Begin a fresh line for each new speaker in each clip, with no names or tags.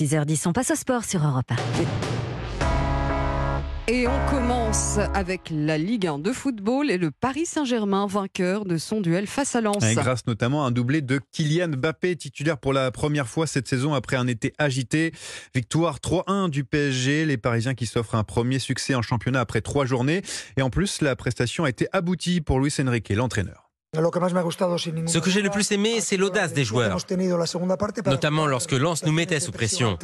6h10, on passe au sport sur Europe 1.
Et on commence avec la Ligue 1 de football et le Paris Saint-Germain vainqueur de son duel face à Lens.
Et grâce notamment à un doublé de Kylian Mbappé, titulaire pour la première fois cette saison après un été agité. Victoire 3-1 du PSG, les Parisiens qui s'offrent un premier succès en championnat après 3 journées. Et en plus, la prestation a été aboutie pour Luis Enrique, l'entraîneur.
Ce que j'ai le plus aimé, c'est l'audace des joueurs, notamment lorsque Lens nous mettait sous pression.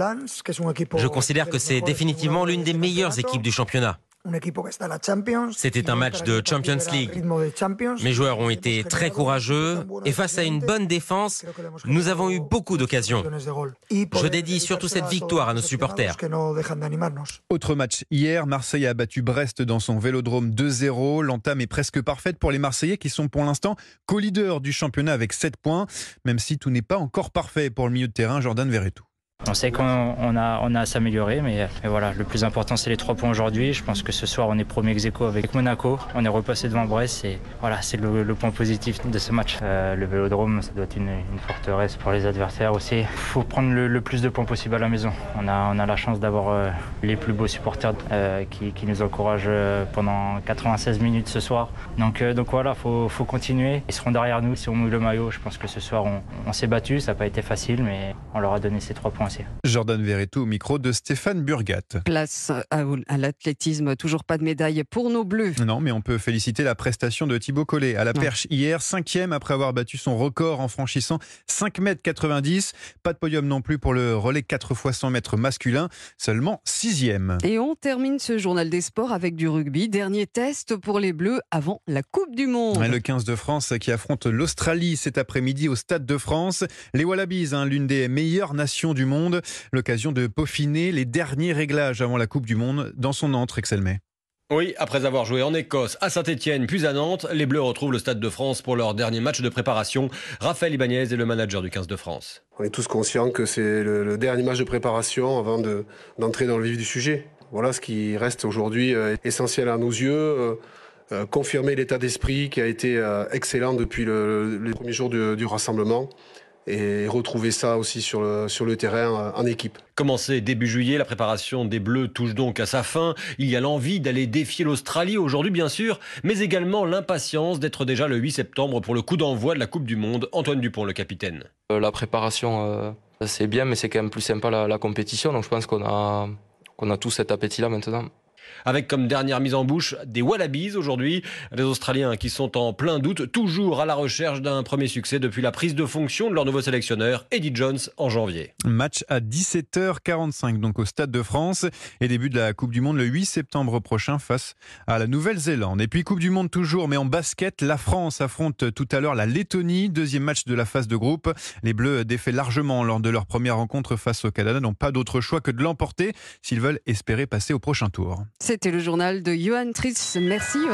Je considère que c'est définitivement l'une des meilleures équipes du championnat. C'était un match de Champions League. Mes joueurs ont été très courageux et face à une bonne défense, nous avons eu beaucoup d'occasions. Je dédie surtout cette victoire à nos supporters.
Autre match hier, Marseille a battu Brest dans son Vélodrome 2-0. L'entame est presque parfaite pour les Marseillais qui sont pour l'instant co-leaders du championnat avec 7 points, même si tout n'est pas encore parfait pour le milieu de terrain Jordan Verretou.
On sait qu'on a à s'améliorer, mais voilà, le plus important c'est les 3 points aujourd'hui. Je pense que ce soir on est premier ex-aequo avec Monaco, on est repassé devant Brest et voilà, c'est le point positif de ce match. Le Vélodrome, ça doit être une forteresse pour les adversaires aussi. Il faut prendre le plus de points possible à la maison. On a la chance d'avoir les plus beaux supporters qui nous encouragent pendant 96 minutes ce soir. Donc voilà, faut continuer. Ils seront derrière nous si on mouille le maillot. Je pense que ce soir on s'est battu, ça n'a pas été facile, mais on leur a donné ces 3 points.
Jordan Verretou au micro de Stéphane Burgat.
Place à l'athlétisme, toujours pas de médaille pour nos Bleus.
Non, mais on peut féliciter la prestation de Thibaut Collet à la perche hier, 5e après avoir battu son record en franchissant 5,90 m. Pas de podium non plus pour le relais 4 x 100 mètres masculin, seulement 6e.
Et on termine ce journal des sports avec du rugby. Dernier test pour les Bleus avant la Coupe du Monde.
Le 15 de France qui affronte l'Australie cet après-midi au Stade de France. Les Wallabies, l'une des meilleures nations du monde. L'occasion de peaufiner les derniers réglages avant la Coupe du Monde dans son antre, Excelmay.
Oui, après avoir joué en Écosse, à Saint-Étienne, puis à Nantes, les Bleus retrouvent le Stade de France pour leur dernier match de préparation. Raphaël Ibanez est le manager du 15 de France.
On est tous conscients que c'est le dernier match de préparation avant d'entrer dans le vif du sujet. Voilà ce qui reste aujourd'hui essentiel à nos yeux. Confirmer l'état d'esprit qui a été excellent depuis les premiers jours du rassemblement. Et retrouver ça aussi sur le terrain en équipe.
Commencé début juillet, la préparation des Bleus touche donc à sa fin. Il y a l'envie d'aller défier l'Australie aujourd'hui bien sûr, mais également l'impatience d'être déjà le 8 septembre pour le coup d'envoi de la Coupe du Monde. Antoine Dupont, le capitaine.
La préparation, c'est bien, mais c'est quand même plus sympa la compétition. Donc je pense qu'on a tous cet appétit-là maintenant.
Avec comme dernière mise en bouche des Wallabies aujourd'hui. Les Australiens qui sont en plein doute, toujours à la recherche d'un premier succès depuis la prise de fonction de leur nouveau sélectionneur, Eddie Jones, en janvier.
Match à 17h45 donc au Stade de France et début de la Coupe du Monde le 8 septembre prochain face à la Nouvelle-Zélande. Et puis Coupe du Monde toujours, mais en basket, la France affronte tout à l'heure la Lettonie, deuxième match de la phase de groupe. Les Bleus défaits largement lors de leur première rencontre face au Canada n'ont pas d'autre choix que de l'emporter s'ils veulent espérer passer au prochain tour.
C'était le journal de Johan Tritz. Merci.